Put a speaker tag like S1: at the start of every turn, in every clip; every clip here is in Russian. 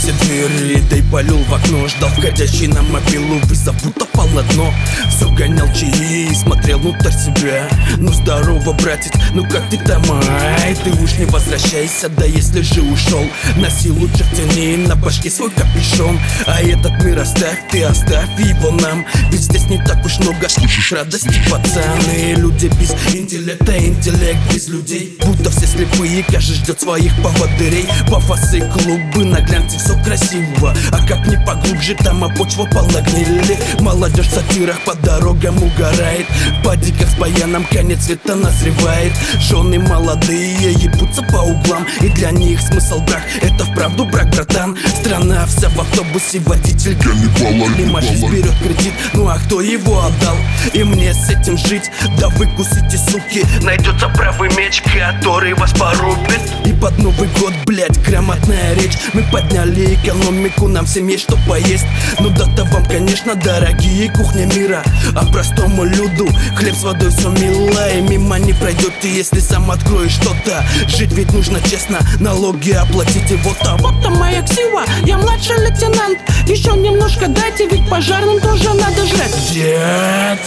S1: все двери, да и полил в окно. Ждал входящий на мобилу вызов, будто пал на дно. Все гонял чаи и смотрел внутрь себя. Ну здорово, братец, ну как ты там, ай? Ты уж не возвращайся, да если же ушел. Носи лучше в тени на башке свой капюшон. А этот мир оставь, ты оставь его нам. Ведь здесь не так уж много радости, пацаны. Люди без интеллекта, интеллект без людей. Будто все слепые, каждый ждет своих поводырей. Пафосы, клубы, на глянце все красиво. А как не поглубже, там а почва полна гнили. Молодежь в сатирах по дорогам угорает. В падиках с баяном конец света назревает. Жены молодые ебутся по углам. И для них смысл брак, это вправду брак, братан. Страна вся в автобусе, водитель Лимашис берет кредит, ну а кто его отдал? И мне с этим жить, да выкусите, суки. Найдется правый меч, который вас порубит. И под Новый год, блять, грамотная речь. Мы подняли экономику, нам всем есть что поесть. Ну да-то вам, конечно, дорогие кухня мира. А простому люду хлеб с водой все мило. И мимо не пройдете, если сам откроешь что-то. Жить ведь нужно честно, налоги оплатите. Вот-то моя ксива, я младший лейтенант. Еще немножко дайте, ведь пожарным тоже надо жрать. Дед.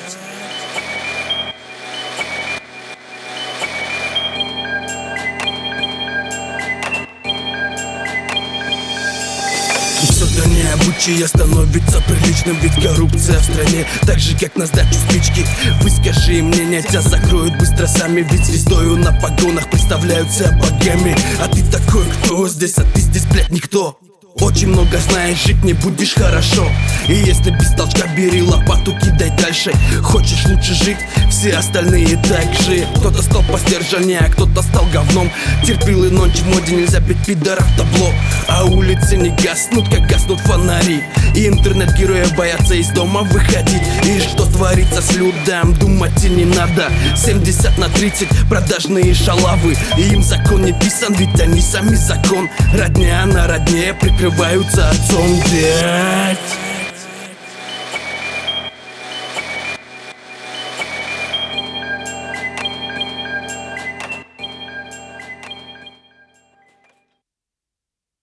S1: И все до необычия становится приличным. Ведь коррупция в стране, так же как на сдачу спички. Выскажи мнение, тебя закроют быстро сами. Ведь звездою на погонах представляются богами. А ты такой кто здесь, а ты здесь, блядь, никто. Очень много знаешь, жить не будешь хорошо. И если без толчка бери лопату, кидай дальше. Хочешь лучше жить, все остальные так же. Кто-то стал постержаннее, а кто-то стал говном. Терпилы ночи в моде, нельзя бить пидоров в табло. А улицы не гаснут, как гаснут фонари. И интернет-герои боятся из дома выходить. И что творится с людям, думать и не надо. 70/30 продажные шалавы. И им закон не писан, ведь они сами закон. Родня на родне прикрываются отцом, блять.